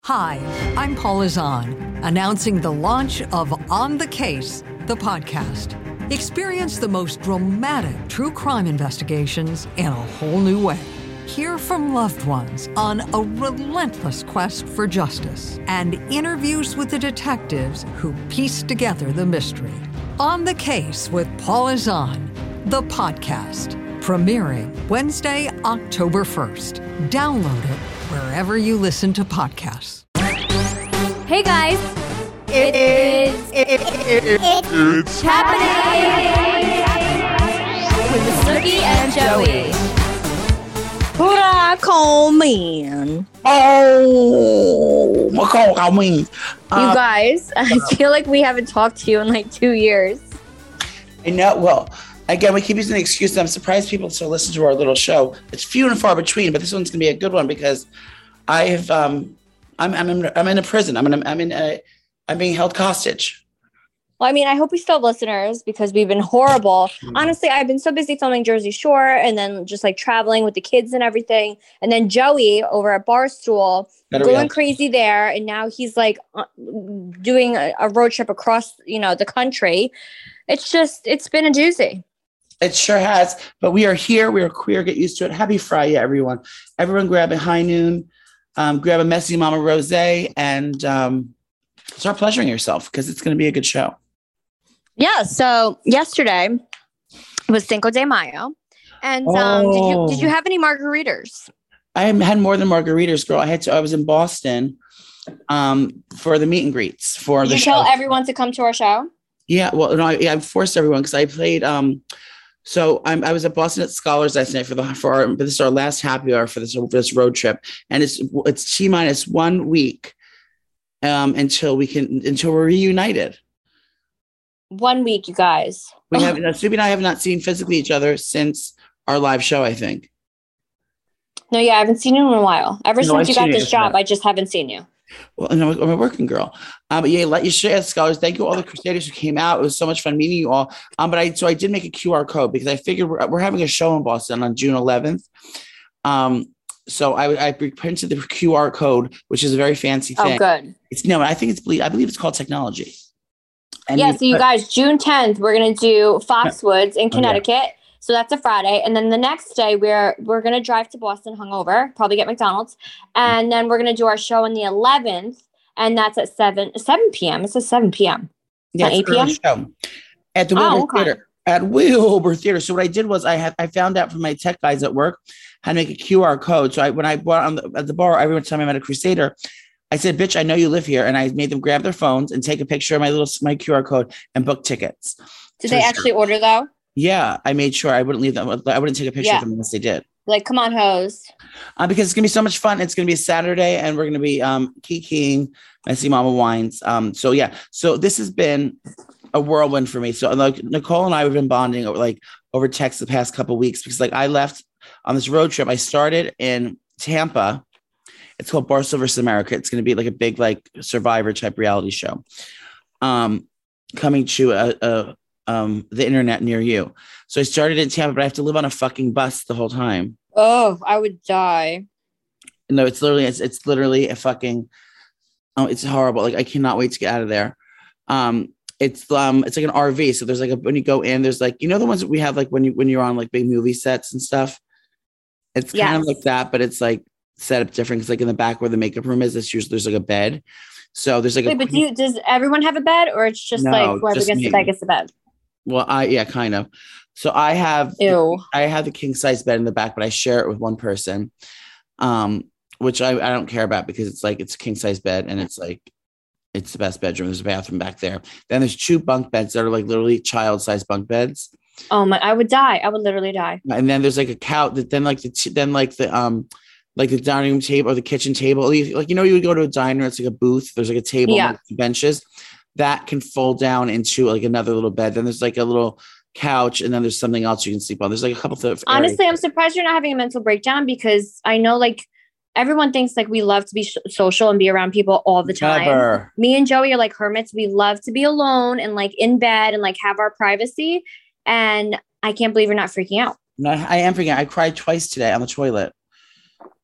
Hi, I'm Paula Zahn, announcing the launch of On the Case, the podcast. Experience the most dramatic true crime investigations in a whole new way. Hear from loved ones on a relentless quest for justice and interviews with the detectives who piece together the mystery. On the Case with Paula Zahn, the podcast, premiering Wednesday, October 1st. Download it wherever you listen to podcasts. Hey guys, it's happening with Snooki and Joey. Come in. Oh, come in. You guys, I feel like we haven't talked to you in like 2 years. I know. Well, again, we keep using the excuse that I'm surprised people still listen to our little show. It's few and far between, but this one's gonna be a good one because I have. I'm in a prison. I'm being held hostage. Well, I mean, I hope we still have listeners because we've been horrible. Honestly, I've been so busy filming Jersey Shore and then just like traveling with the kids and everything. And then Joey over at Barstool going crazy there. And now he's like doing a road trip across, the country. It's been a doozy. It sure has. But we are here. We are queer. Get used to it. Happy Friday, everyone. Everyone grab a high noon, grab a messy mama rosé, and start pleasuring yourself because it's going to be a good show. Yeah. So yesterday was Cinco de Mayo, and did you have any margaritas? I had more than margaritas, girl. I was in Boston for the meet and greets for Did the you show. tell everyone to come to our show? Yeah. Well, no, I forced everyone because I played. So I was at Boston at Scholars last night but this is our last happy hour for this road trip, and it's T-minus 1 week until we're reunited. 1 week, you guys. We have Subi and I have not seen physically each other since our live show, I think. No, yeah, I haven't seen you in a while. Ever since you got this job, I just haven't seen you. Well, I'm a working girl. But yeah, let you share Scholars. Thank you all the Crusaders who came out. It was so much fun meeting you all. But I did make a QR code because I figured we're having a show in Boston on June 11th. So I printed the QR code, which is a very fancy thing. Oh, good. I believe it's called technology. And so you guys, June 10th, we're gonna do Foxwoods in Connecticut. Yeah. So that's a Friday. And then the next day we're going to drive to Boston hungover, probably get McDonald's. And then we're going to do our show on the 11th. And that's at 7 p.m. It says 7 p.m. Yeah, it's 8 p.m. Show at the Wilbur Theater. At Wilbur Theater. So what I did was I found out from my tech guys at work how to make a QR code. So when I bought at the bar, every time I met a Crusader, I said, bitch, I know you live here. And I made them grab their phones and take a picture of my QR code and book tickets. Did they actually order though? Yeah, I made sure I wouldn't leave them. I wouldn't take a picture of them unless they did. Like, come on, hoes. Because it's going to be so much fun. It's going to be a Saturday and we're going to be kikiing Messy Mama Wines. So this has been a whirlwind for me. So like Nicole and I have been bonding over text the past couple of weeks because I left on this road trip. I started in Tampa. It's called Barstool vs. America. It's going to be like a big Survivor type reality show coming to the internet near you. So I started in Tampa, but I have to live on a fucking bus the whole time. Oh, I would die. No, it's literally a fucking, it's horrible. Like I cannot wait to get out of there. It's like an RV. So there's when you go in, there's the ones that we have when you're on big movie sets and stuff. It's kind of like that, but it's set up different. Because in the back where the makeup room is, there's a bed. So there's but does everyone have a bed or it's just whoever gets the bed gets the bed? Well, kind of. So I have the king size bed in the back, but I share it with one person, which I don't care about because it's a king size bed and it's the best bedroom. There's a bathroom back there. Then there's 2 bunk beds that are literally child size bunk beds. Oh my! I would die. I would literally die. And then there's a couch. Then the dining room table or the kitchen table. You would go to a diner. It's a booth. There's a table, and benches. That can fold down into another little bed. Then there's a little couch, and then there's something else you can sleep on. There's a couple of honestly, I'm surprised you're not having a mental breakdown because I know everyone thinks we love to be social and be around people all the time. Never. Me and Joey are hermits. We love to be alone and in bed and have our privacy. And I can't believe you're not freaking out. No, I am freaking out. I cried twice today on the toilet.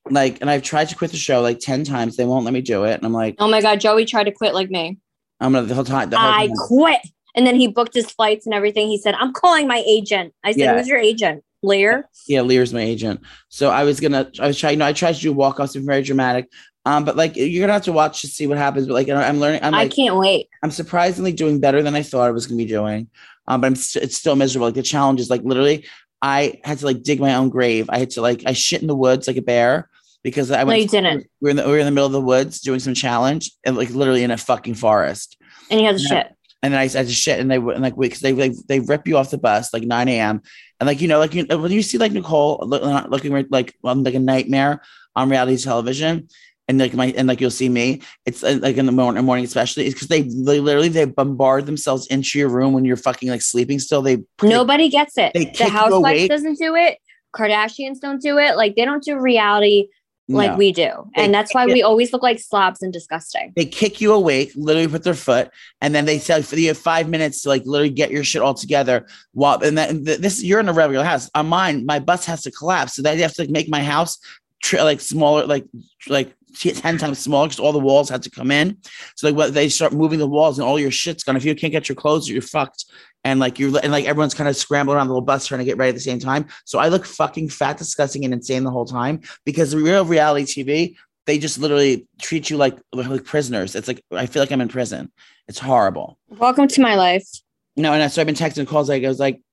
Like, and I've tried to quit the show like 10 times. They won't let me do it. And I'm like, oh my God, Joey tried to quit like me. I'm gonna the whole time. I quit. And then he booked his flights and everything. He said, I'm calling my agent. I said, who's your agent? Lear? Yeah, Lear's my agent. So I tried to do walk-offs, very dramatic. But like you're gonna have to watch to see what happens. But like I'm learning. I can't wait. I'm surprisingly doing better than I thought I was gonna be doing. But it's still miserable. Like the challenge is like literally, I had to like dig my own grave. I had to I shit in the woods like a bear because I went. No, you didn't. We were in the middle of the woods doing some challenge and like literally in a fucking forest. And you had to shit. And then I had to shit, and because they rip you off the bus like 9 a.m. and when you see like Nicole looking like a nightmare on reality television, and you'll see me, it's like in the morning especially, it's because they literally bombard themselves into your room when you're fucking like sleeping still. Nobody gets it. The Housewives doesn't do it. Kardashians don't do it. Like they don't do reality. Like we do. And that's why we always look like slobs and disgusting. They kick you awake, literally with their foot. And then they tell you have 5 minutes to like literally get your shit all together. You're in a regular house. On mine, my bus has to collapse. So they have to make my house smaller, like 10 times smaller because all the walls had to come in. So they start moving the walls and all your shit's gone. If you can't get your clothes, you're fucked. And everyone's kind of scrambling around the little bus trying to get ready at the same time. So I look fucking fat, disgusting, and insane the whole time because the real reality TV, they just literally treat you like prisoners. It's like I feel like I'm in prison. It's horrible. Welcome to my life. No, and so I've been texting calls. I was like,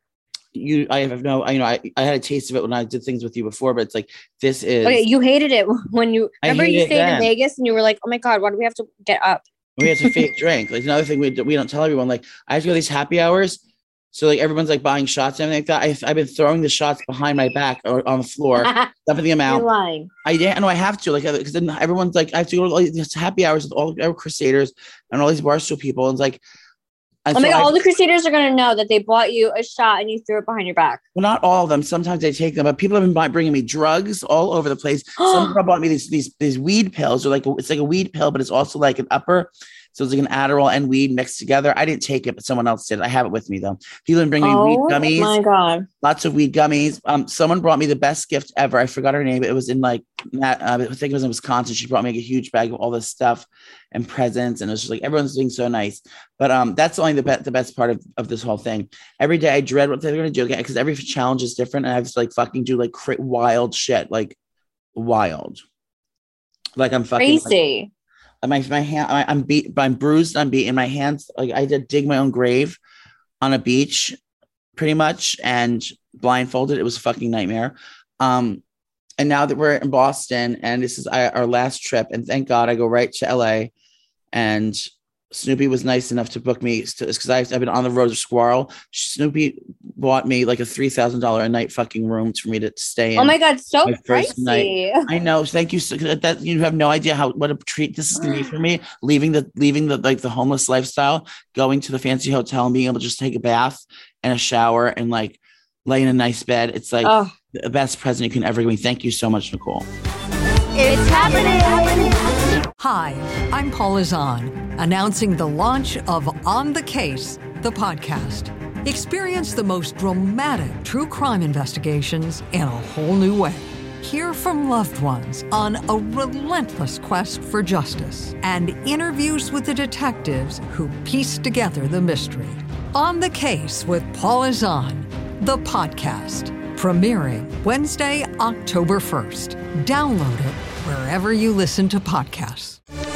I had a taste of it when I did things with you before, but it's like this is okay. You hated it when you remember you stayed in Vegas and you were like, oh my God, why do we have to get up? We had to fake drink. Like another thing we don't tell everyone. Like I have to go to these happy hours, so like everyone's like buying shots and everything like that. I've been throwing the shots behind my back or on the floor, dumping them out. You're lying. I know I have to because then everyone's like I have to go to all these happy hours with all the Crusaders and all these Barstool people. And it's like. Oh my God, all the Crusaders are going to know that they bought you a shot and you threw it behind your back. Well, not all of them. Sometimes they take them, but people have been bringing me drugs all over the place. Some people bought me these weed pills, or it's like a weed pill, but it's also like an upper. So it's like an Adderall and weed mixed together. I didn't take it, but someone else did. I have it with me though. People have been bringing me weed gummies. Oh my God. Lots of weed gummies. Someone brought me the best gift ever. I forgot her name. It was in I think it was in Wisconsin. She brought me a huge bag of all this stuff and presents. And it was just like, everyone's being so nice. But that's only the best part of this whole thing. Every day I dread what they're going to do because every challenge is different. And I have to like fucking do like wild shit, like wild. Like I'm fucking crazy. My hand, I'm bruised, I'm beaten. My hands, like I did dig my own grave on a beach, pretty much, and blindfolded. It was a fucking nightmare. And now that we're in Boston, and this is our last trip, and thank God I go right to LA. And Snoopy was nice enough to book me because I've been on the road with Squirrel. Snoopy bought me like a $3,000 a night fucking room for me to stay in. Oh my God, so pricey. I know. Thank you. That you have no idea what a treat this is going to be for me. Leaving the like the homeless lifestyle, going to the fancy hotel and being able to just take a bath and a shower and like lay in a nice bed. It's like the best present you can ever give me. Thank you so much, Nicole. It's happening. Hi, I'm Paula Zahn, announcing the launch of On the Case, the podcast. Experience the most dramatic true crime investigations in a whole new way. Hear from loved ones on a relentless quest for justice and interviews with the detectives who piece together the mystery. On the Case with Paula Zahn, the podcast, premiering Wednesday, October 1st. Download it wherever you listen to podcasts.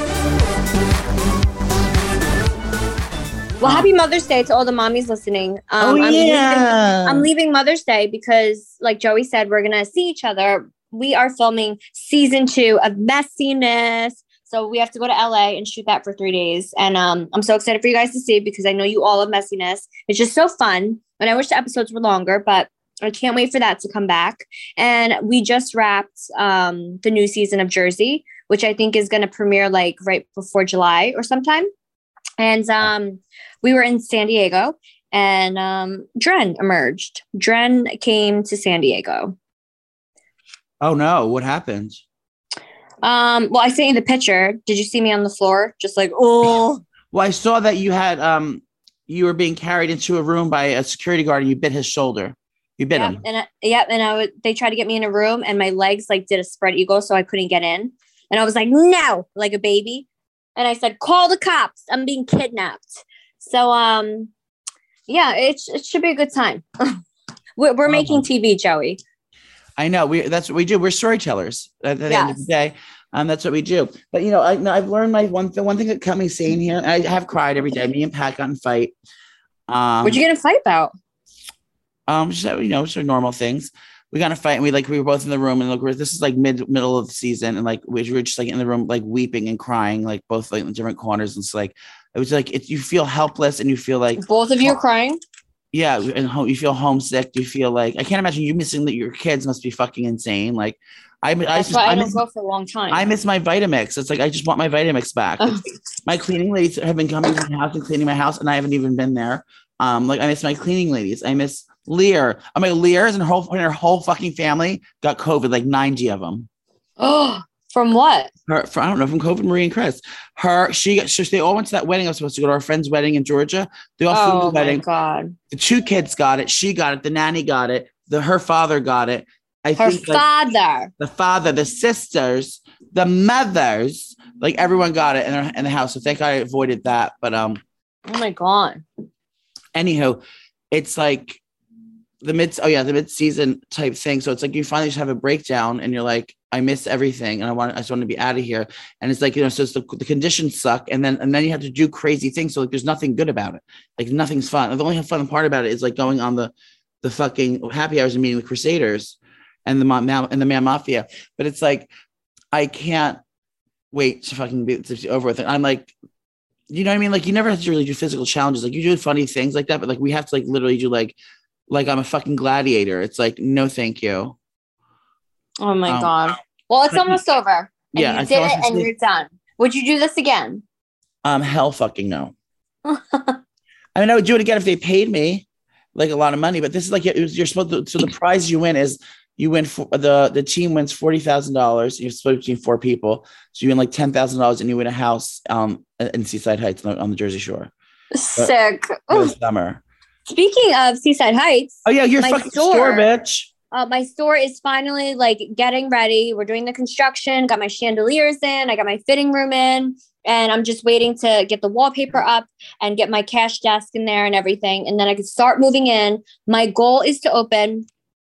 Well, happy Mother's Day to all the mommies listening. I'm leaving Mother's Day because, like Joey said, we're going to see each other. We are filming season 2 of Messiness. So we have to go to LA and shoot that for 3 days. And I'm so excited for you guys to see it because I know you all love Messiness. It's just so fun. And I wish the episodes were longer, but I can't wait for that to come back. And we just wrapped the new season of Jersey, which I think is going to premiere like right before July or sometime. And we were in San Diego and Dren emerged. Dren came to San Diego. Oh no, what happened? Well, I sent you the picture. Did you see me on the floor? Just like, oh. Well, I saw that you had you were being carried into a room by a security guard and you bit his shoulder. You bit him. And they tried to get me in a room and my legs like did a spread eagle. So I couldn't get in. And I was like, no, like a baby. And I said, call the cops. I'm being kidnapped. So, yeah, it should be a good time. We're making TV, Joey. I know. That's what we do. We're storytellers at the end of the day. That's what we do. But, you know, I've learned one thing that kept me sane here. I have cried every day. Me and Pat got in a fight. What'd you get in a fight about? Just, you know, sort of normal things. We got in a fight and we were both in the room and look, this is like middle of the season. And like, we were just like in the room, like weeping and crying, like both like in different corners. And it's like, it was like, you feel helpless and you feel like both of you are crying. Yeah. And you feel homesick. You feel like, I can't imagine you missing that. Your kids must be fucking insane. Like I don't go for a long time. I miss my Vitamix. It's like, I just want my Vitamix back. My cleaning ladies have been coming to my house and cleaning my house and I haven't even been there. Like I miss my cleaning ladies. I miss Lear. I mean, Lear's and her whole fucking family got COVID, like 90 of them. Oh, from what? I don't know, from COVID, Marie and Chris. They all went to that wedding. I was supposed to go to our friend's wedding in Georgia. They all flew to the wedding. Oh my God. The 2 kids got it. She got it. The nanny got it. Her father got it. The father, the sisters, the mothers, like everyone got it in the house. So thank God I avoided that. But oh my God. Anywho, it's like the mid-season type thing. So it's like you finally just have a breakdown and you're like, I miss everything and I just want to be out of here. And it's like, you know, so it's the conditions suck and then you have to do crazy things. So like there's nothing good about it. Like nothing's fun. The only fun part about it is like going on the fucking happy hours and meeting with Crusaders and the Man Mafia. But it's like I can't wait to fucking be over with it. I'm like, you know what I mean? Like you never have to really do physical challenges. Like you do funny things like that, but like we have to like literally do like I'm a fucking gladiator. It's like, no, thank you. Oh my God. Well, it's almost over. And yeah. You did it and you're done. Would you do this again? Hell fucking no. I mean, I would do it again if they paid me like a lot of money, but this is like, you're supposed to, so the prize you win is you win for the team wins $40,000. You're split between 4 people. So you win like $10,000 and you win a house in Seaside Heights on the Jersey Shore. Sick. For the summer. Speaking of Seaside Heights. Oh yeah, your fucking store, bitch. My store is finally like getting ready. We're doing the construction, got my chandeliers in, I got my fitting room in, and I'm just waiting to get the wallpaper up and get my cash desk in there and everything. And then I can start moving in. My goal is to open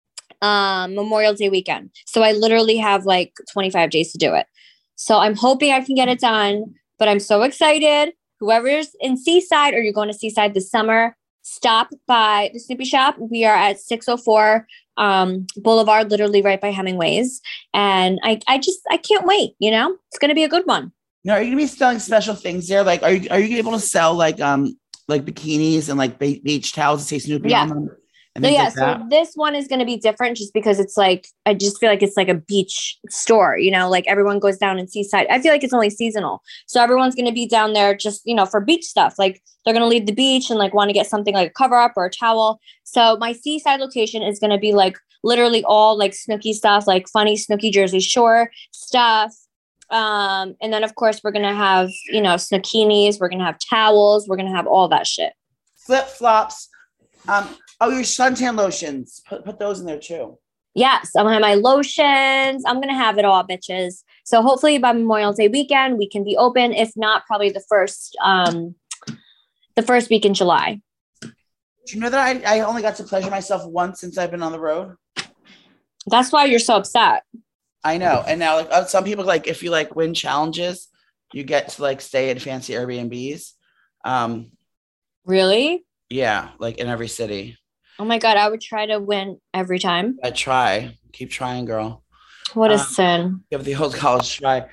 Memorial Day weekend. So I literally have like 25 days to do it. So I'm hoping I can get it done, but I'm so excited. Whoever's in Seaside or you're going to Seaside this summer, stop by the Snoopy shop. We are at 604 Boulevard, literally right by Hemingway's. And I can't wait, you know, it's going to be a good one. Now, are you going to be selling special things there? Like, are you able to sell like bikinis and like beach towels that say Snoopy on them? So this one is going to be different just because it's like, I just feel like it's like a beach store, you know, like everyone goes down in Seaside. I feel like it's only seasonal. So everyone's going to be down there just, you know, for beach stuff. Like they're going to leave the beach and like want to get something like a cover up or a towel. So my Seaside location is going to be like literally all like Snooki stuff, like funny Snooki Jersey Shore stuff. And then of course we're going to have, you know, Snookinis, we're going to have towels, we're going to have all that shit. Flip-flops. Your suntan lotions. Put those in there too. Yes, I'm gonna have my lotions. I'm gonna have it all, bitches. So hopefully by Memorial Day weekend we can be open. If not, probably the first week in July. Do you know that I only got to pleasure myself once since I've been on the road? That's why you're so upset. I know. And now like some people like if you like win challenges, you get to like stay at fancy Airbnbs. Really? Yeah, like in every city. Oh my God, I would try to win every time. I try. Keep trying, girl. What a sin. Give the whole college try.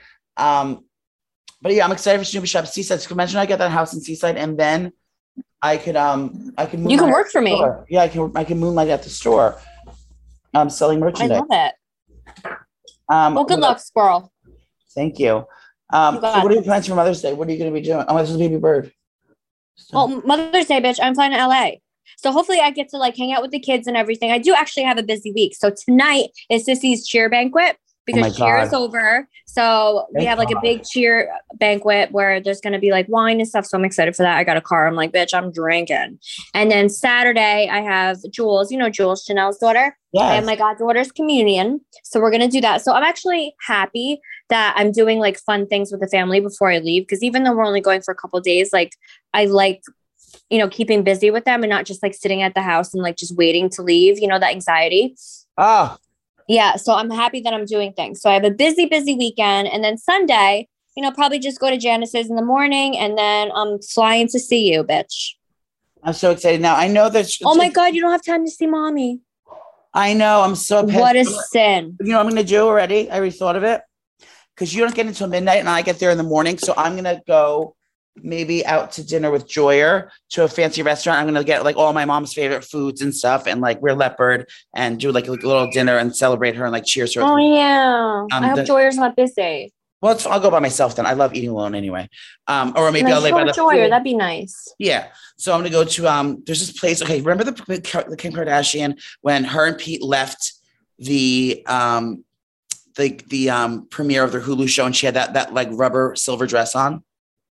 But yeah, I'm excited for Snoopy Shop Seaside. So imagine I get that house in Seaside and then I could you can work for me. Store. Yeah, I can moonlight at the store. Selling merchandise. I love it. Well, good luck, squirrel. Thank you. So what are your plans for Mother's Day? What are you going to be doing? Oh, this is Baby Bird. Well, Mother's Day, bitch, I'm flying to LA. So hopefully I get to like hang out with the kids and everything. I do actually have a busy week. So tonight is Sissy's cheer banquet. because cheer is over. So we have like a big cheer banquet where there's going to be like wine and stuff. So I'm excited for that. I got a car. I'm like, bitch, I'm drinking. And then Saturday I have Jules, you know, Jules, Chanel's daughter. Yes. I have my goddaughter's communion. So we're going to do that. So I'm actually happy that I'm doing like fun things with the family before I leave. Because even though we're only going for a couple of days, like I like, you know, keeping busy with them and not just like sitting at the house and like just waiting to leave, you know, that anxiety. Oh, yeah. So I'm happy that I'm doing things. So I have a busy weekend. And then Sunday, you know, probably just go to Janice's in the morning and then I'm flying to see you, bitch. I'm so excited. Now I know that. Oh my God, you don't have time to see mommy. I know. I'm so pissed. What a sin. You know what I'm going to do already? I already thought of it. Because you don't get until midnight and I get there in the morning. So I'm going to go maybe out to dinner with Joyer to a fancy restaurant. I'm going to get like all my mom's favorite foods and stuff and like wear leopard and do like a little dinner and celebrate her and like cheers her. Oh yeah. I hope Joyer's not busy. Well, I'll go by myself then. I love eating alone anyway. Or maybe I'll lay by the Joyer. That'd be nice. Yeah. So I'm going to go to, there's this place. Okay. Remember the Kim Kardashian when her and Pete left the premiere of their Hulu show and she had that like rubber silver dress on?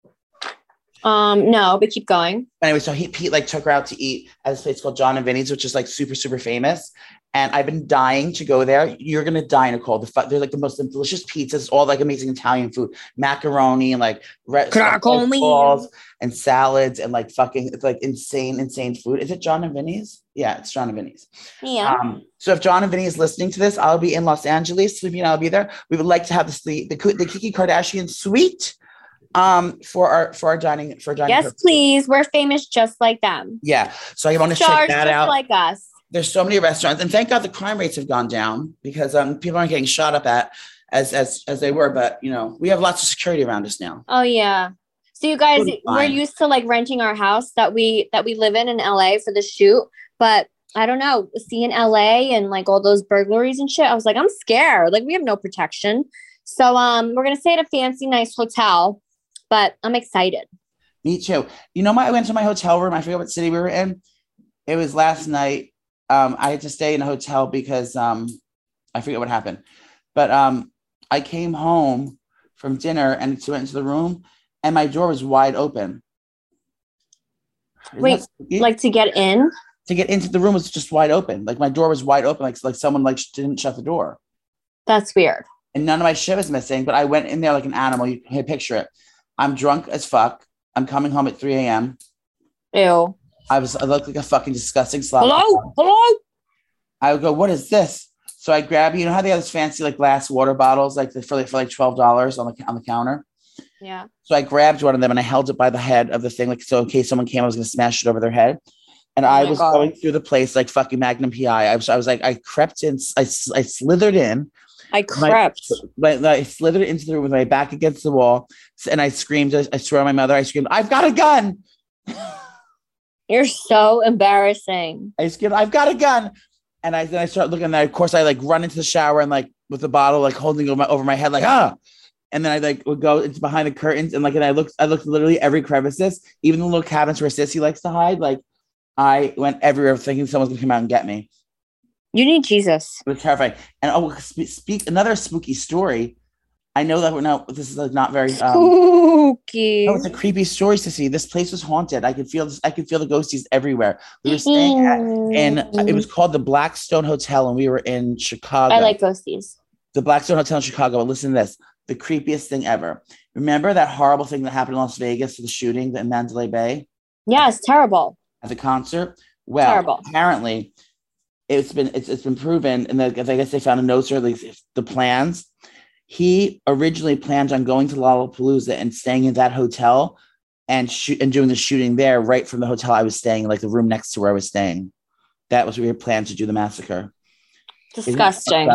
No, but keep going. Anyway, so Pete like took her out to eat at this place called John and Vinny's, which is like super, super famous. And I've been dying to go there. You're going to die, Nicole. They're like the most delicious pizzas, all like amazing Italian food, macaroni and like balls and salads and like fucking, it's like insane food. Is it John and Vinny's? Yeah, it's John and Vinny's. Yeah. So if John and Vinny is listening to this, I'll be in Los Angeles. Sleeping, I'll be there. We would like to have the Kiki Kardashian suite for our dining. Yes, purposes. Please. We're famous just like them. Yeah. So I want to check that out. Like us. There's so many restaurants, and thank God the crime rates have gone down because people aren't getting shot up at as they were. But you know, we have lots of security around us now. Oh yeah. So you guys, we're used to like renting our house that we live in LA for the shoot, but I don't know, seeing LA and like all those burglaries and shit, I was like, I'm scared. Like we have no protection. So we're gonna stay at a fancy, nice hotel, but I'm excited. Me too. You know, I went to my hotel room. I forget what city we were in. It was last night. I had to stay in a hotel because I forget what happened. But I came home from dinner and went into the room and my door was wide open. Wait, like to get in? To get into the room was just wide open. Like my door was wide open, like someone like didn't shut the door. That's weird. And none of my shit was missing, but I went in there like an animal. You can picture it. I'm drunk as fuck. I'm coming home at 3 a.m. Ew. I looked like a fucking disgusting slob. Hello? I would go, what is this? So I grab, you know how they have this fancy like glass water bottles like for like $12 on the counter? Yeah. So I grabbed one of them and I held it by the head of the thing, like so in case someone came, I was gonna smash it over their head. And I was going through the place like fucking Magnum PI. I was like, I crept in, I slithered in. I slithered into the room with my back against the wall, and I screamed. I swear on my mother, I screamed, "I've got a gun!" You're so embarrassing. I screamed, "I've got a gun!" And then I start looking. And of course, I like run into the shower and like with the bottle like holding over my head, like ah. And then I like would go into behind the curtains and like and I looked literally every crevices, even the little cabins where Sissy likes to hide. Like I went everywhere thinking someone's gonna come out and get me. You need Jesus. It was terrifying. And speak another spooky story. I know that this is like not very spooky. No, it's a creepy story to see. This place was haunted. I could feel the ghosties everywhere. We were staying it was called the Blackstone Hotel, and we were in Chicago. I like ghosties. The Blackstone Hotel in Chicago. And listen to this. The creepiest thing ever. Remember that horrible thing that happened in Las Vegas for the shooting in Mandalay Bay? Yes, terrible. At the concert? Well, terrible. Apparently it's been proven, and I guess they found a note or the plans. He originally planned on going to Lollapalooza and staying in that hotel and doing the shooting there right from the hotel I was staying, like the room next to where I was staying. That was where we planned to do the massacre. Disgusting.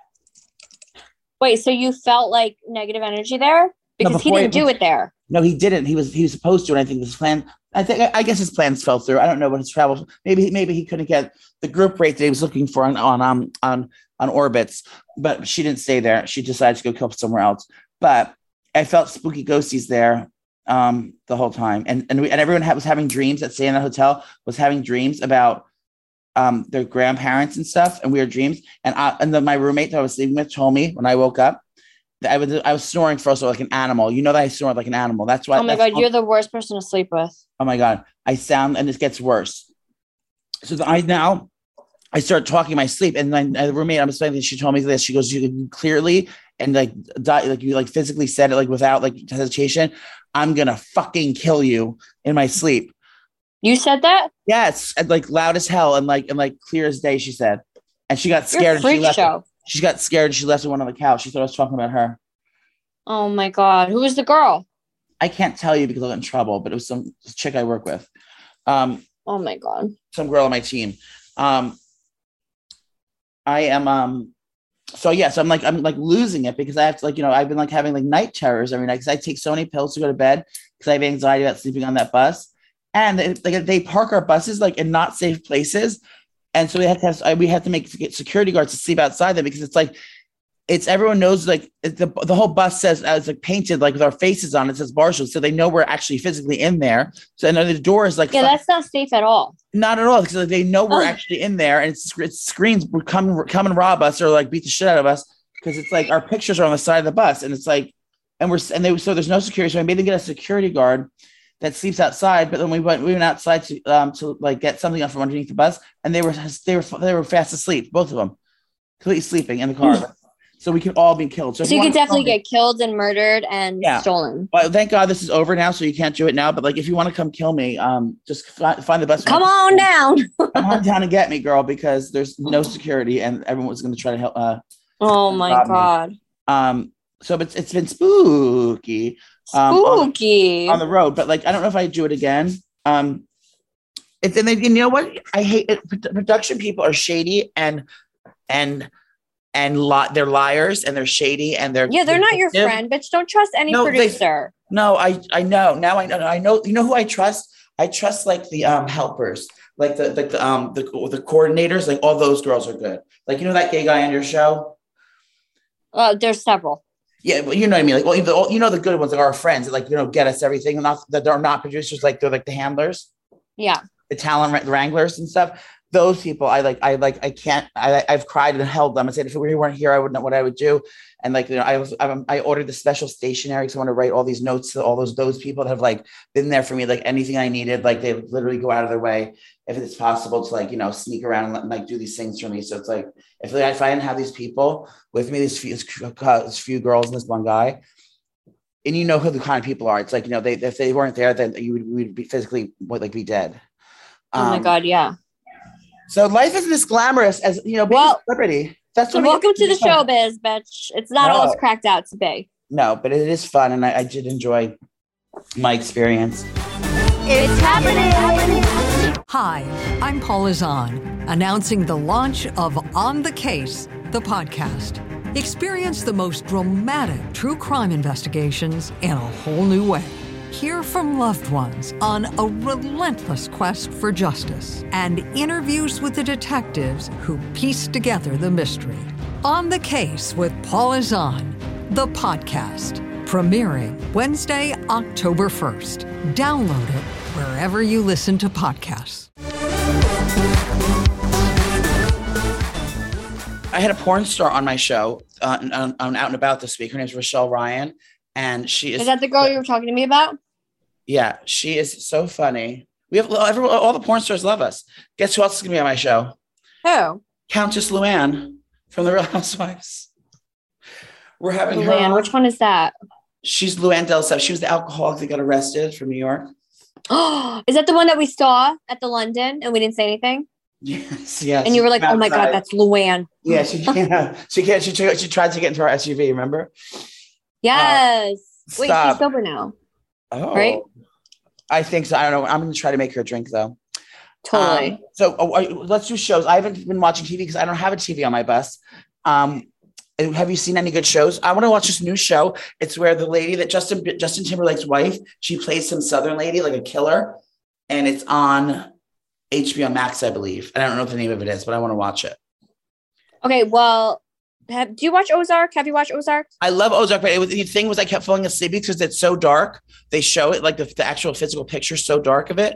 Wait, so you felt like negative energy there? Because he didn't do it there. No, he didn't. He was supposed to, and I think his plan. I guess his plans fell through. I don't know what his travel. Maybe he couldn't get the group rate that he was looking for on Orbitz, but she didn't stay there. She decided to go kill somewhere else. But I felt spooky ghosties there the whole time, and everyone was having dreams that stay in the hotel was having dreams about their grandparents and stuff and weird dreams. And then my roommate that I was sleeping with told me when I woke up that I was snoring first like an animal. You know that I snore like an animal. That's why. Oh my God, you're the worst person to sleep with. Oh my God, I sound, and this gets worse. So I start talking in my sleep, and then the roommate I'm explaining this, she told me this. She goes, you clearly and you like physically said it like without like hesitation. I'm gonna fucking kill you in my sleep. You said that? Yes, and like loud as hell and like clear as day. She said, and she got scared. You're a freak show. She got scared and she left and went on the couch. She thought I was talking about her. Oh my God. Who was the girl? I can't tell you because I'll get in trouble, but it was some chick I work with. Oh my God. Some girl on my team. I am so yes, I'm like losing it because I have to I've been like having like night terrors every night because I take so many pills to go to bed because I have anxiety about sleeping on that bus. And they park our buses like in not safe places. And so we have to make security guards to sleep outside them because it's everyone knows like the whole bus says it's like painted like with our faces on it, says Barstool, so they know we're actually physically in there. So and the door is like that's not safe at all. Not at all because like, they know we're actually in there and it screens come and rob us or like beat the shit out of us because it's like our pictures are on the side of the bus and it's like so there's no security. So I made them get a security guard that sleeps outside, but then we went outside to like get something up from underneath the bus, and they were fast asleep, both of them, completely sleeping in the car. So we could all be killed. So you could definitely get killed and murdered and stolen. Well, thank God this is over now, so you can't do it now. But like, if you want to come kill me, just find the bus. Come on down. Come on down and get me, girl, because there's no security and everyone's going to try to help. Oh my God. So it's been spooky. Spooky on the road, but like I don't know if I do it again. It's and you know what I hate it. Production people are shady and they're liars and they're shady and they're not your friend, bitch. Don't trust any producer. I know now. I know. You know who I trust? I trust like the helpers, like the coordinators. Like all those girls are good. Like that gay guy on your show. There's several. Yeah, but you know what I mean. Like, well, the good ones, like our friends, that, like get us everything, and that they're not producers, like they're like the handlers. Yeah, the talent wranglers and stuff. Those people, I've cried and held them and said, if we weren't here, I wouldn't know what I would do. And like I ordered the special stationery because I want to write all these notes to all those people that have like been there for me, like anything I needed. Like they literally go out of their way if it's possible to sneak around and like do these things for me. So it's like if I didn't have these people with me, these few girls and this one guy, and you know who the kind of people are. It's like if they weren't there, then we would be physically be dead. Oh my God, yeah. So life isn't as glamorous as being a celebrity. That's what. Welcome to the showbiz, bitch. It's not all it's cracked out to be. No, but it is fun, and I did enjoy my experience. It's happening. Hi, I'm Paula Zahn, announcing the launch of On the Case, the podcast. Experience the most dramatic true crime investigations in a whole new way. Hear from loved ones on a relentless quest for justice and interviews with the detectives who piece together the mystery. On the Case with Paula Zahn, the podcast, premiering Wednesday, October 1st. Download it wherever you listen to podcasts. I had a porn star on my show on Out and About this week. Her name's Rochelle Ryan. And she is. Is that the girl you were talking to me about? Yeah, she is so funny. We have all the porn stars love us. Guess who else is going to be on my show? Who? Countess Luann from The Real Housewives. We're having Luann, her. Which one is that? She's Luann Del Sep. She was the alcoholic that got arrested from New York. Oh, is that the one that we saw at the London and we didn't say anything? Yes. And you were like, "Oh my God, that's Luann." Yeah, she can't. She tried to get into our SUV. Remember? Yes. Wait, stop. she's sober now. Oh, right? I think so. I don't know. I'm going to try to make her a drink though. Totally. Let's do shows. I haven't been watching TV because I don't have a TV on my bus. Have you seen any good shows? I want to watch this new show. It's where the lady that Justin Timberlake's wife, she plays some Southern lady, like a killer, and it's on HBO Max, I believe. I don't know what the name of it is, but I want to watch it. Okay, well, do you watch Ozark? Have you watched Ozark? I love Ozark, but the thing was I kept falling asleep because it's so dark. They show it like the actual physical picture so dark of it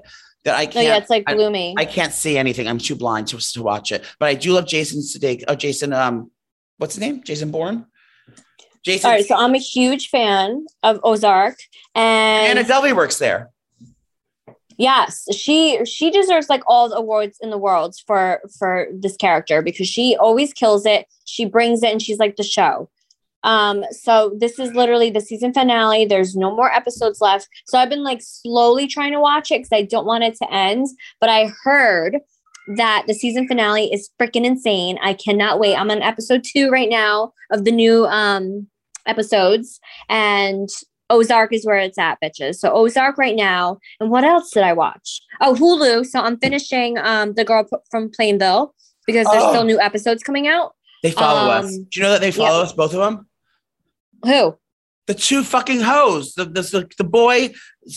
that I can't. No, yeah, it's like gloomy. I can't see anything. I'm too blind to watch it. But I do love Jason Sudeikis. Oh, Jason. What's his name? Jason Bourne. Jason. All right, so I'm a huge fan of Ozark, and Anna Delvey works there. Yes, she deserves like all the awards in the world for this character because she always kills it. She brings it, and she's like the show. So this is literally the season finale. There's no more episodes left. So I've been like slowly trying to watch it because I don't want it to end. But I heard that the season finale is freaking insane. I cannot wait. I'm on episode 2 right now of the new episodes, and Ozark is where it's at, bitches. So Ozark right now. And what else did I watch? Oh, Hulu. So I'm finishing The Girl from Plainville because there's still new episodes coming out. They follow us. Do you know that they follow us, both of them? Who? The 2 fucking hoes. The boy,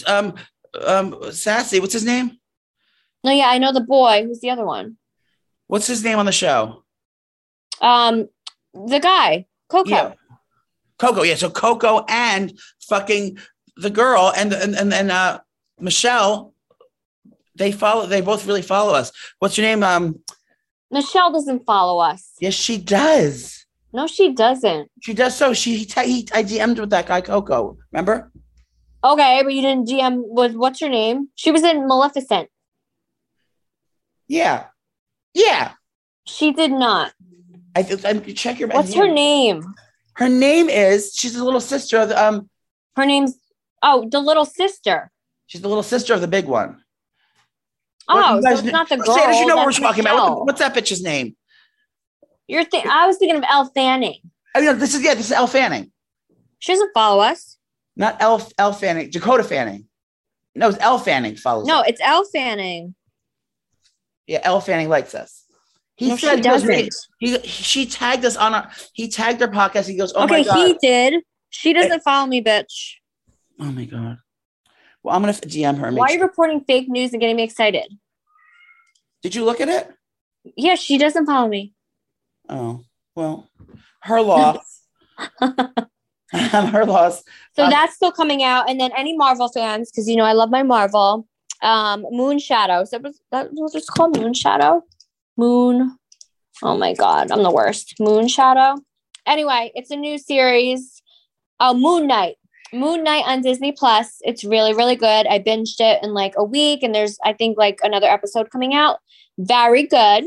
Sassy. What's his name? No, yeah, I know the boy. Who's the other one? What's his name on the show? The guy, Coco. Yeah. Coco, yeah. So Coco and fucking the girl and Michelle, they both really follow us. What's your name? Michelle doesn't follow us. Yes, she does. No, she doesn't. She does. So I DM'd with that guy Coco. Remember? Okay, but you didn't DM with what's her name? She was in Maleficent. Yeah. She did not. I check your. What's her name? Her name is. She's the little sister of the. Her name's. Oh, the little sister. She's the little sister of the big one. Oh, so it's not the girl. Does you know what we're talking about? What's that bitch's name? I was thinking of Elle Fanning. I mean, this is Elle Fanning. She doesn't follow us. Not Elle Fanning. Dakota Fanning. No, it's Elle Fanning follows. No, us. it's Elle Fanning. Yeah, Elle Fanning likes us. She doesn't. She tagged us on he tagged our podcast. He goes, oh my God. He did. She doesn't follow me, bitch. Oh my God. Well, I'm going to DM her. Why are you reporting fake news and getting me excited? Did you look at it? Yeah, she doesn't follow me. Oh, well, her loss. Her loss. So that's still coming out. And then any Marvel fans, because, I love my Marvel. Moon Shadow. So that was just called Moon Shadow? Moon. Oh my God, I'm the worst. Moon Shadow. Anyway, it's a new series. Oh, Moon Knight. Moon Knight on Disney Plus. It's really, really good. I binged it in like a week, and there's, I think, like another episode coming out. Very good.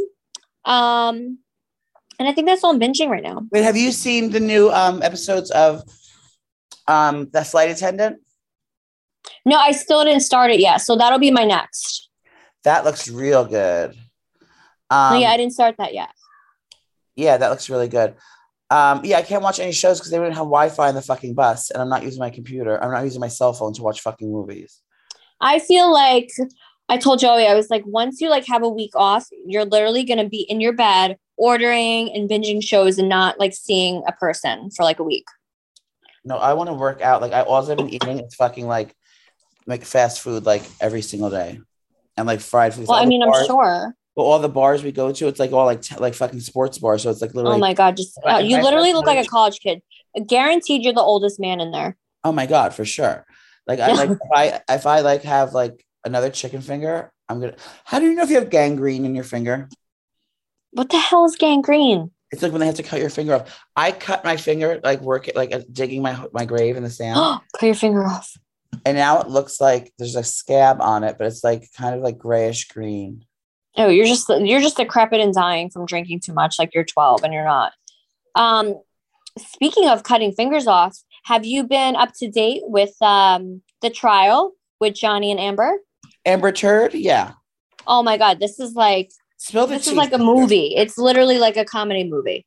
And I think that's all I'm binging right now. Wait, have you seen the new episodes of The Flight Attendant? No, I still didn't start it yet. So that'll be my next. That looks real good. I didn't start that yet. Yeah, that looks really good. I can't watch any shows because they don't have Wi-Fi in the fucking bus, and I'm not using my computer. I'm not using my cell phone to watch fucking movies. I feel like I told Joey, I was like, once you like have a week off, you're literally going to be in your bed ordering and binging shows and not like seeing a person for like a week. No, I want to work out. Like all I've been eating is fucking like fast food like every single day, and like fried food. Well, I mean, I'm sure. But all the bars we go to, it's like all like fucking sports bars. So it's like literally. Oh my God! You literally look like a college kid. Guaranteed, you're the oldest man in there. Oh my God, for sure. Like I like if I like have like another chicken finger, I'm gonna. How do you know if you have gangrene in your finger? What the hell is gangrene? It's like when they have to cut your finger off. I cut my finger digging my grave in the sand. Cut your finger off. And now it looks like there's a scab on it, but it's like kind of like grayish green. Oh, you're just decrepit and dying from drinking too much. Like you're 12 and you're not. Speaking of cutting fingers off, have you been up to date with the trial with Johnny and Amber? Amber Turd, yeah. Oh my God, this is like a movie. It's literally like a comedy movie.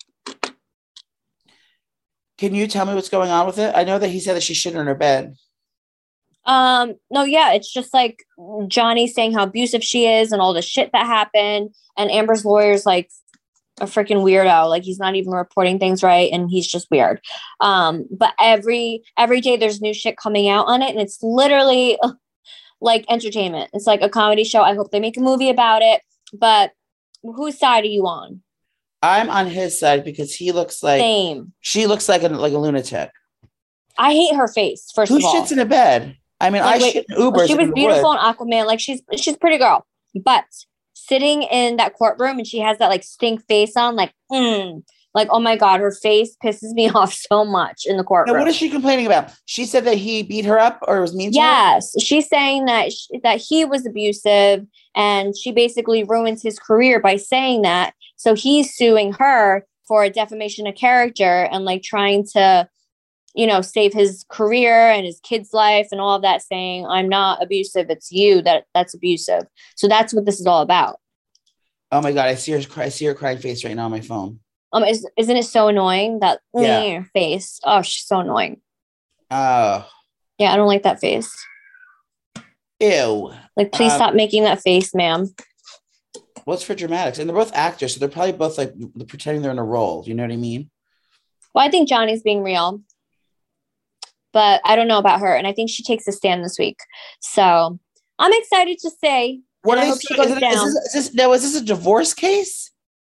Can you tell me what's going on with it? I know that he said that she shit in her bed. No, yeah, it's just like Johnny saying how abusive she is and all the shit that happened. And Amber's lawyer's like a freaking weirdo. Like he's not even reporting things right. And he's just weird. But every day there's new shit coming out on it. And it's literally like entertainment. It's like a comedy show. I hope they make a movie about it. But whose side are you on? I'm on his side because he looks like Same. She looks like a lunatic. I hate her face. First of all, who shits in a bed? I mean, like, I should Uber. She was beautiful in Aquaman. Like she's a pretty girl, but sitting in that courtroom and she has that like stink face on, like, like, oh my God, her face pisses me off so much in the courtroom. Now, what is she complaining about? She said that he beat her up or was mean to her? Yes. She's saying that that he was abusive and she basically ruins his career by saying that. So he's suing her for a defamation of character and like trying to, you know, save his career and his kid's life and all of that, saying, I'm not abusive. It's you that's abusive. So that's what this is all about. Oh my God. I see her crying face right now on my phone. Isn't it so annoying that face? Oh, she's so annoying. Oh. Yeah, I don't like that face. Ew. Like, please stop making that face, ma'am. Well, it's for dramatics. And they're both actors, so they're probably both like pretending they're in a role. You know what I mean? Well, I think Johnny's being real. But I don't know about her. And I think she takes a stand this week. So I'm excited to say. What I hope she goes down. Is this a divorce case?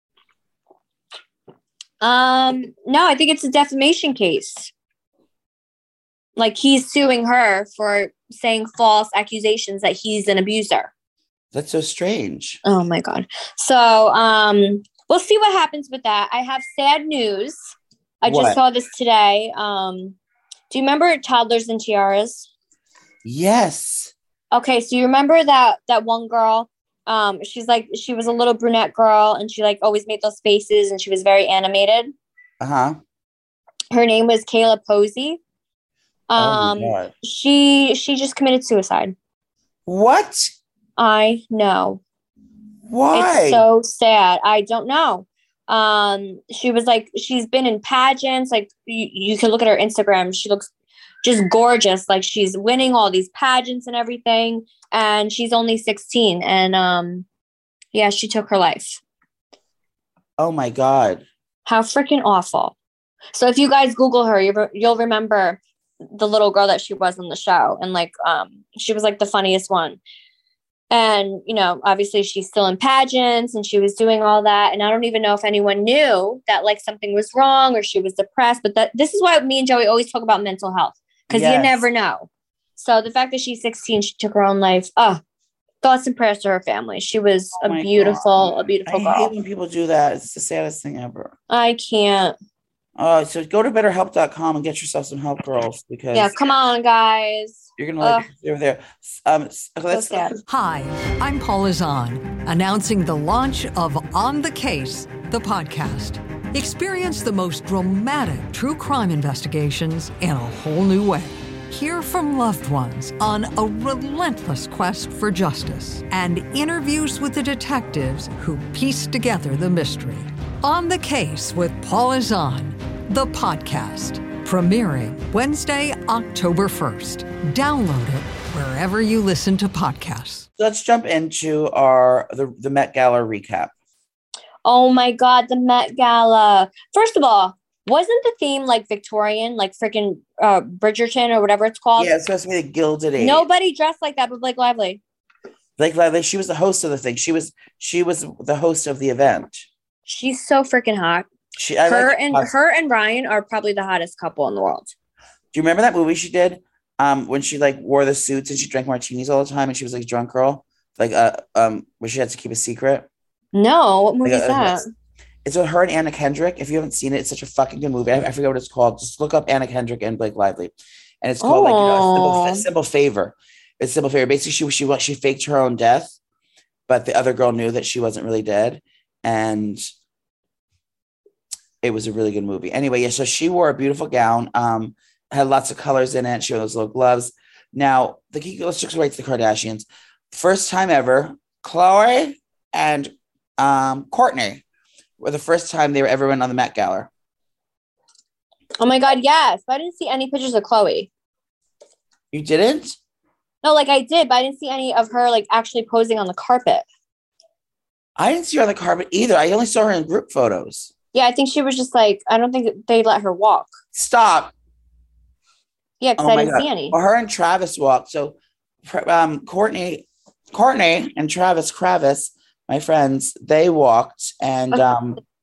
No, I think it's a defamation case. Like he's suing her for saying false accusations that he's an abuser. That's so strange. Oh my God. So we'll see what happens with that. I have sad news. I just saw this today. Do you remember Toddlers and Tiaras? Yes. Okay, so you remember that one girl? She was a little brunette girl, and she like always made those faces, and she was very animated. Uh-huh. Her name was Kayla Posey. Oh my God. She just committed suicide. What? I know. Why? It's so sad. I don't know. She was like, she's been in pageants. Like you can look at her Instagram. She looks just gorgeous. Like she's winning all these pageants and everything. And she's only 16. And yeah, she took her life. Oh my God. How freaking awful. So if you guys Google her, you'll remember the little girl that she was on the show. And like, she was like the funniest one. And, you know, obviously she's still in pageants and she was doing all that. And I don't even know if anyone knew that like something was wrong or she was depressed. But this is why me and Joey always talk about mental health, because you never know. So the fact that she's 16, she took her own life. Thoughts and prayers to her family. She was a beautiful girl. I hate when people do that. It's the saddest thing ever. I can't. So go to betterhelp.com and get yourself some help, girls, because come on, guys. You're gonna like it over there. Hi, I'm Paula Zahn, announcing the launch of On the Case, the podcast. Experience the most dramatic true crime investigations in a whole new way. Hear from loved ones on a relentless quest for justice and interviews with the detectives who piece together the mystery. On the Case with Paula Zahn, the podcast, premiering Wednesday, October 1st. Download it wherever you listen to podcasts. Let's jump into the Met Gala recap. Oh my God, the Met Gala. First of all, wasn't the theme like Victorian, like freaking Bridgerton or whatever it's called? Yeah, it's supposed to be the Gilded Age. Nobody dressed like that but Blake Lively. Blake Lively, she was the host of the thing. She was the host of the event. She's so freaking hot. Her and Ryan are probably the hottest couple in the world. Do you remember that movie she did? When she like wore the suits and she drank martinis all the time and she was like a drunk girl, like where she had to keep a secret. No, what movie is that? It's with her and Anna Kendrick. If you haven't seen it, it's such a fucking good movie. I forget what it's called. Just look up Anna Kendrick and Blake Lively, and it's called like Simple Favor. It's Simple Favor. Basically, she faked her own death, but the other girl knew that she wasn't really dead, and it was a really good movie. Anyway, yeah. So she wore a beautiful gown. Had lots of colors in it. She wore those little gloves. Now, let's just right to the Kardashians. First time ever, Khloe and Kourtney were the first time they were ever went on the Met Gala. Oh my God, yes. But I didn't see any pictures of Khloe. You didn't? No, like I did, but I didn't see any of her like actually posing on the carpet. I didn't see her on the carpet either. I only saw her in group photos. Yeah, I think she was just like, I don't think they let her walk. Stop. Yeah, because I didn't see any. Well, her and Travis walked. So Kourtney and Travis Kravis, my friends, they walked and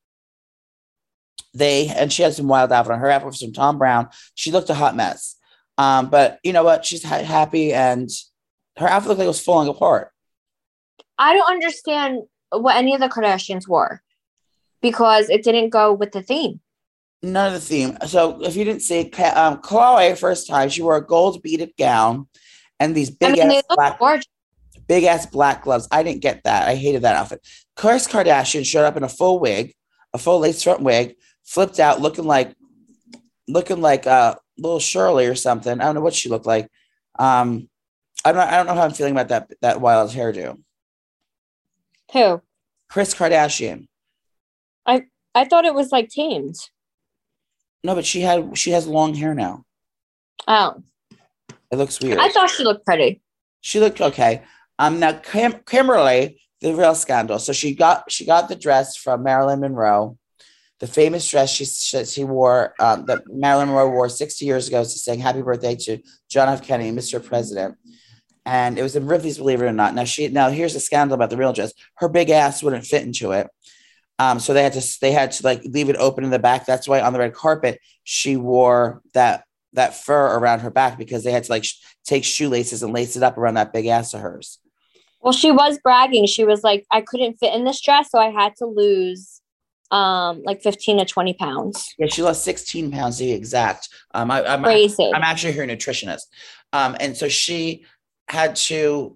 she had some wild outfit on. Her outfit was from Tom Brown. She looked a hot mess. But you know what? She's happy, and her outfit looked like it was falling apart. I don't understand what any of the Kardashians wore because it didn't go with the theme. None of the theme. So if you didn't see, Khloe, first time, she wore a gold beaded gown and these big ass black gloves. I didn't get that. I hated that outfit. Kris Kardashian showed up in a full wig, a full lace front wig, flipped out, looking like little Shirley or something. I don't know what she looked like. I don't know how I'm feeling about that wild hairdo. Who? Kris Kardashian. I thought it was like tamed. No, but she has long hair now. Oh. It looks weird. I thought she looked pretty. She looked okay. Now Kimberly, the real scandal. So she got the dress from Marilyn Monroe, the famous dress she wore that Marilyn Monroe wore 60 years ago to sing "Happy Birthday" to John F. Kennedy, Mr. President. And it was in Ripley's Believe It or Not. Now here's the scandal about the real dress. Her big ass wouldn't fit into it. So they had to like leave it open in the back. That's why on the red carpet she wore that fur around her back, because they had to like take shoelaces and lace it up around that big ass of hers. Well, she was bragging. She was like, I couldn't fit in this dress, so I had to lose like 15 to 20 pounds. Yeah, she lost 16 pounds to be exact. Crazy. I'm actually her nutritionist. And so she had to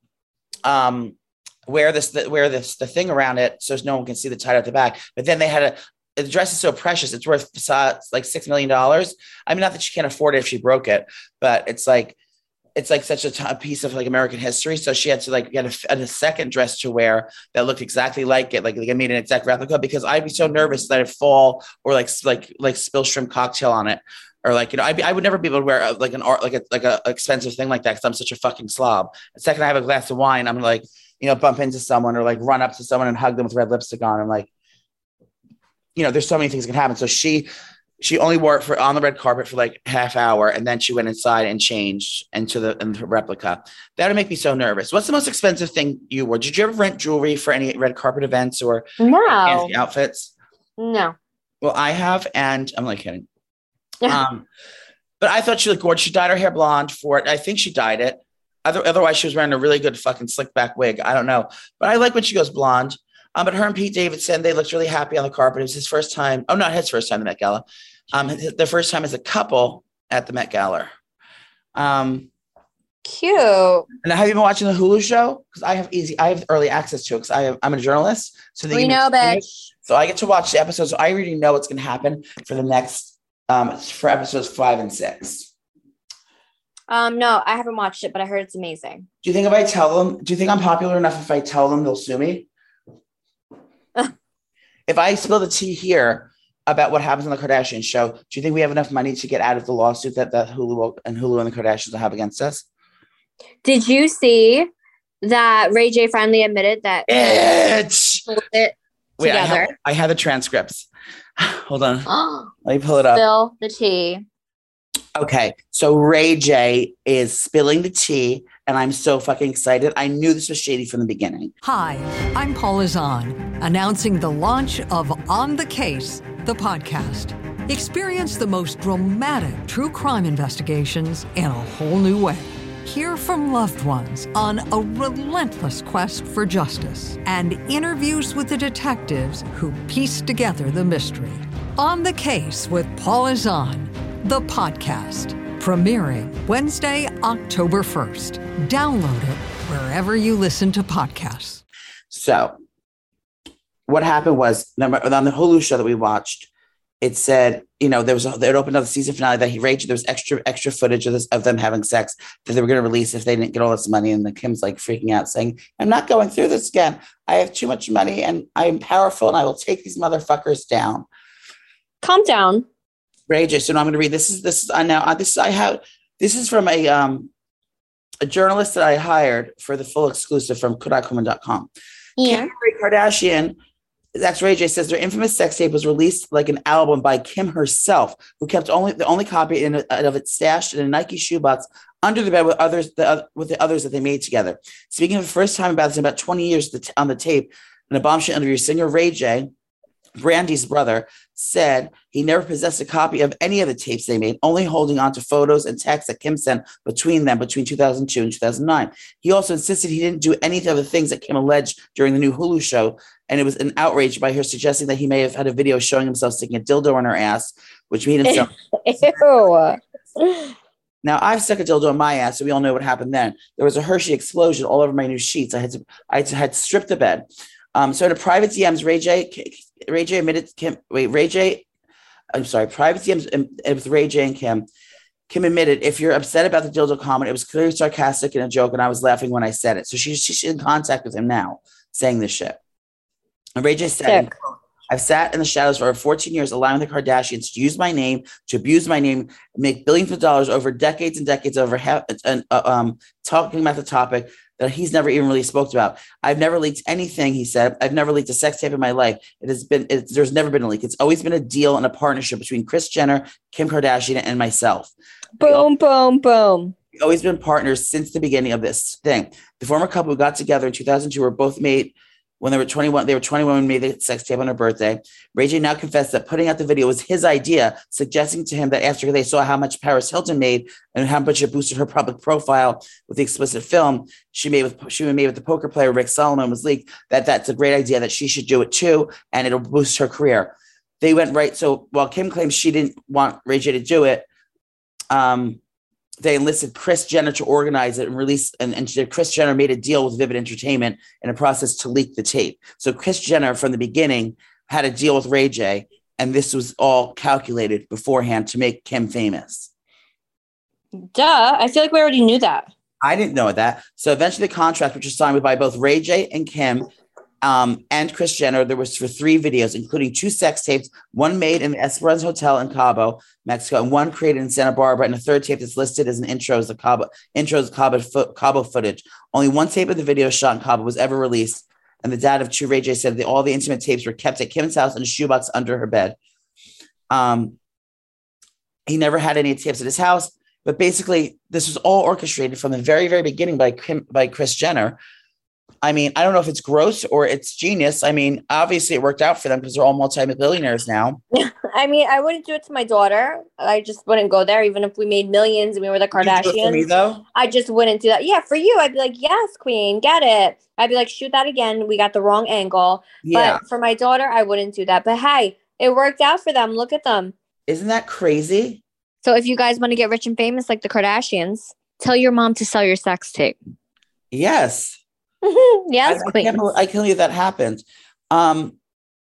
wear the thing around it so no one can see the tie at the back. But then they had the dress is so precious. It's worth like $6 million. I mean, not that she can't afford it if she broke it, but it's like such a piece of like American history. So she had to like get a second dress to wear that looked exactly like it. Like I made an exact replica, because I'd be so nervous that it fall or like spill shrimp cocktail on it. Or like, you know, I would never be able to wear like a expensive thing like that, because I'm such a fucking slob. The second I have a glass of wine, I'm like, you know, bump into someone or like run up to someone and hug them with red lipstick on. And like, you know, there's so many things that can happen. So she only wore it on the red carpet for like half hour, and then she went inside and changed into the replica. That would make me so nervous. What's the most expensive thing you wore? Did you ever rent jewelry for any red carpet events or fancy outfits? No. Well, I have, and I'm like kidding. But I thought she looked gorgeous. She dyed her hair blonde for it. I think she dyed it. Otherwise, she was wearing a really good fucking slick back wig. I don't know. But I like when she goes blonde. But her and Pete Davidson, they looked really happy on the carpet. It was his first time. Oh, not his first time at the Met Gala. Their first time as a couple at the Met Gala. Cute. And have you been watching the Hulu show? Because I have early access to it, because I'm a journalist. So we know, bitch. So I get to watch the episodes. So I already know what's going to happen for the next for episodes 5 and 6. No, I haven't watched it, but I heard it's amazing. Do you think if I tell them, do you think I'm popular enough if I tell them they'll sue me? If I spill the tea here about what happens on the Kardashian show, do you think we have enough money to get out of the lawsuit that Hulu and the Kardashians will have against us? Did you see that Ray J finally admitted that it together? I have the transcripts. Hold on. Let me pull it up. Spill the tea. Okay, so Ray J is spilling the tea, and I'm so fucking excited. I knew this was shady from the beginning. Hi, I'm Paula Zahn, announcing the launch of On the Case, the podcast. Experience the most dramatic true crime investigations in a whole new way. Hear from loved ones on a relentless quest for justice, and interviews with the detectives who piece together the mystery. On the Case with Paula Zahn, the podcast, premiering Wednesday, October 1st. Download it wherever you listen to podcasts. So what happened was, on the Hulu show that we watched, it said, you know, they'd opened up the season finale that there was extra footage of them having sex that they were going to release if they didn't get all this money. And Kim's like freaking out, saying, I'm not going through this again. I have too much money and I'm powerful and I will take these motherfuckers down. Calm down. Ray J. So now I'm going to read. This is from a journalist that I hired for the full exclusive from KodakWoman.com. Yeah. Kim Kardashian, that's Ray J, says their infamous sex tape was released like an album by Kim herself, who kept the only copy of it stashed in a Nike shoebox under the bed with the others that they made together. Speaking of the first time about this in about 20 years on the tape, in a bombshell interview, singer Ray J Brandy's brother, said he never possessed a copy of any of the tapes they made, only holding on to photos and texts that Kim sent between 2002 and 2009. He also insisted he didn't do any of the things that Kim alleged during the new Hulu show, and it was an outrage by her suggesting that he may have had a video showing himself sticking a dildo in her ass, which made him sound... Ew. Now, I've stuck a dildo in my ass, so we all know what happened then. There was a Hershey explosion all over my new sheets. I had to strip the bed. So in a private DMs, private DMs with Ray J and Kim. Kim admitted, if you're upset about the dildo comment, it was clearly sarcastic and a joke, and I was laughing when I said it. So she's in contact with him now, saying this shit. And Ray J said, I've sat in the shadows for over 14 years, allowing the Kardashians to use my name, to abuse my name, make billions of dollars over decades and decades talking about the topic that he's never even really spoke about. I've never leaked anything, he said. I've never leaked a sex tape in my life. There's never been a leak. It's always been a deal and a partnership between Kris Jenner, Kim Kardashian, and myself. Boom, boom, boom. We've always been partners since the beginning of this thing. The former couple who got together in 2002 were both made when they were 21. They were 21 when made the sex tape on her birthday. Ray J now confessed that putting out the video was his idea, suggesting to him that after they saw how much Paris Hilton made and how much it boosted her public profile with the explicit film she made with the poker player Rick Solomon was leaked, that's a great idea, that she should do it too, and it'll boost her career. They went right. So while Kim claims she didn't want Ray J to do it, they enlisted Kris Jenner to organize it and release, and Kris Jenner made a deal with Vivid Entertainment in a process to leak the tape. So Kris Jenner from the beginning had a deal with Ray J, and this was all calculated beforehand to make Kim famous. Duh. I feel like we already knew that. I didn't know that. So eventually the contract, which was signed by both Ray J and Kim, and Kris Jenner, there was for 3 videos, including 2 sex tapes, one made in the Esperanza Hotel in Cabo, Mexico, and one created in Santa Barbara, and a third tape that's listed as an intro as the Cabo footage. Only one tape of the video shot in Cabo was ever released, and the dad of True Ray J said that all the intimate tapes were kept at Kim's house in a shoebox under her bed. He never had any tapes at his house, but basically this was all orchestrated from the very, very beginning by Kris Jenner. I mean, I don't know if it's gross or it's genius. I mean, obviously it worked out for them because they're all multi-millionaires now. I mean, I wouldn't do it to my daughter. I just wouldn't go there, even if we made millions and we were the Kardashians. You do it for me, though? I just wouldn't do that. Yeah, for you, I'd be like, yes, queen, get it. I'd be like, shoot that again. We got the wrong angle. Yeah. But for my daughter, I wouldn't do that. But hey, it worked out for them. Look at them. Isn't that crazy? So if you guys want to get rich and famous like the Kardashians, tell your mom to sell your sex tape. Yes. Yes, I can't believe that happened. And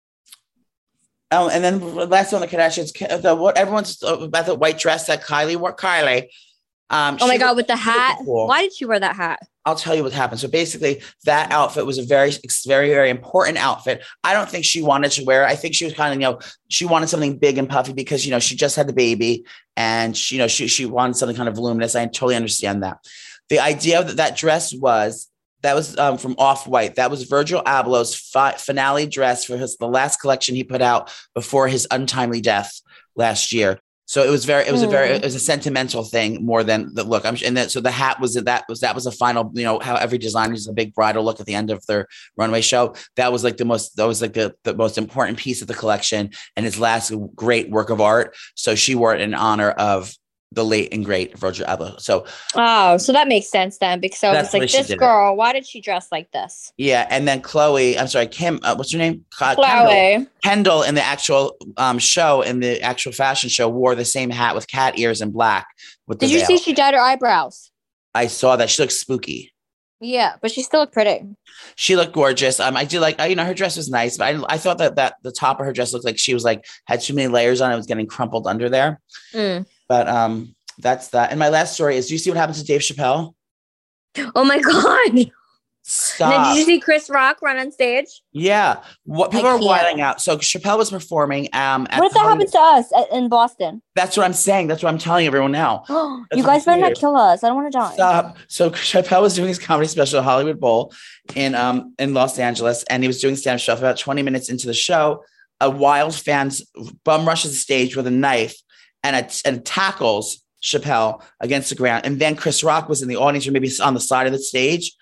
then last one, the Kardashians, what everyone's about the white dress that Kylie wore. Oh my God, with the hat. Cool. Why did she wear that hat? I'll tell you what happened. So basically that outfit was a very, very, very important outfit. I don't think she wanted to wear it. I think she was kind of, she wanted something big and puffy because, she just had the baby and she wanted something kind of voluminous. I totally understand that. The idea of that dress was from Off-White. That was Virgil Abloh's finale dress for the last collection he put out before his untimely death last year. So it was a sentimental thing more than the look. So the hat was a final, how every designer uses a big bridal look at the end of their runway show. That was like the most important piece of the collection and his last great work of art. So she wore it in honor of the late and great Virgil Abloh. So that makes sense then, because I was like, this girl, why did she dress like this? Yeah, and then Kim, what's her name? Kendall in the actual show, in the actual fashion show, wore the same hat with cat ears and black. Did you see she dyed her eyebrows? I saw that. She looked spooky. Yeah, but she still looked pretty. She looked gorgeous. I do like, her dress was nice, but I thought that the top of her dress looked like she was had too many layers on it. It was getting crumpled under there. But that's that. And my last story is, do you see what happened to Dave Chappelle? Oh my God. Stop. And then did you see Chris Rock run on stage? Yeah. What people are wilding out. So Chappelle was performing. What if that happened to us in Boston? That's what I'm saying. That's what I'm telling everyone now. You guys better not kill us. I don't want to die. Stop. So Chappelle was doing his comedy special at Hollywood Bowl in Los Angeles, and he was doing stand-up show. About 20 minutes into the show, a wild fan bum rushes the stage with a knife and tackles Chappelle against the ground. And then Chris Rock was in the audience, or maybe on the side of the stage,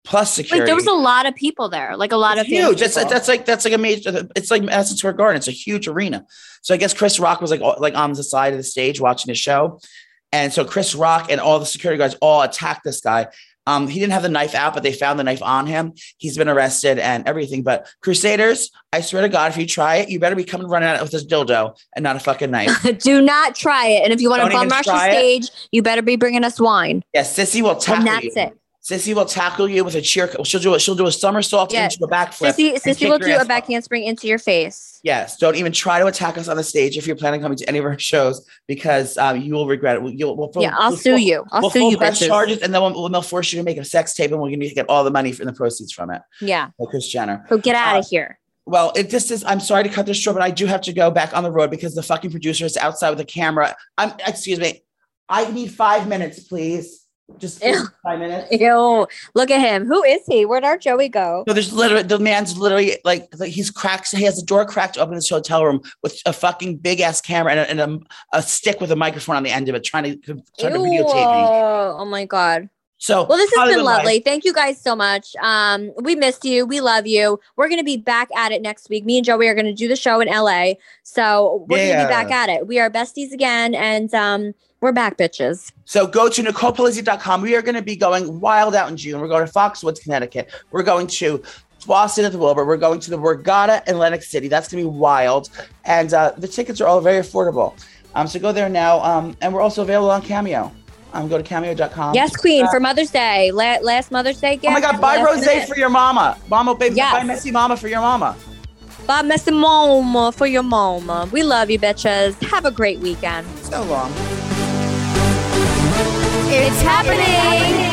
plus security. Wait, there was a lot of people there, like a lot of huge. That's like a major. It's like Madison Square Garden. It's a huge arena. So I guess Chris Rock was like on the side of the stage watching his show, and so Chris Rock and all the security guards all attacked this guy. He didn't have the knife out, but they found the knife on him. He's been arrested and everything. But Crusaders, I swear to God, if you try it, you better be coming running out with this dildo and not a fucking knife. Do not try it. And if you want to bum rush the stage, you better be bringing us wine. Yes, Sissy will tackle you. And that's it. Sissy will tackle you with a cheer. She'll do a somersault into a backflip. Sissy will do a back handspring into your face. Yes. Don't even try to attack us on the stage if you're planning on coming to any of our shows because you will regret it. I'll sue you. I'll sue you. Press charges, and then they'll force you to make a sex tape, and we're going to get all the money from the proceeds from it. Yeah. Like Kris Jenner. So get out of here. Well, it just is. I'm sorry to cut this short, but I do have to go back on the road because the fucking producer is outside with the camera. Excuse me. I need 5 minutes, please. Just 5 minutes. Ew, look at him. Who is he? Where'd our Joey go? No, the man's literally like he's cracked. He has the door cracked open in his hotel room with a fucking big ass camera and a stick with a microphone on the end of it, trying to videotape me. Oh my God. So, well, this has been lovely. Thank you guys so much. We missed you. We love you. We're going to be back at it next week. Me and Joey are going to do the show in LA. So we're going to be back at it. We are besties again. And, we're back, bitches. So go to NicolePalizzi.com. We are going to be going wild out in June. We're going to Foxwoods, Connecticut. We're going to Boston at the Wilbur. We're going to the Borgata in Atlantic City. That's going to be wild. And the tickets are all very affordable. So go there now. And we're also available on Cameo. Go to Cameo.com. Yes, Queen, for Mother's Day. Last Mother's Day gift. Oh my God, buy rosé for your mama. Mama, baby, buy Messy Mama for your mama. Buy Messy Mama for your mama. We love you, bitches. Have a great weekend. So long. It's happening.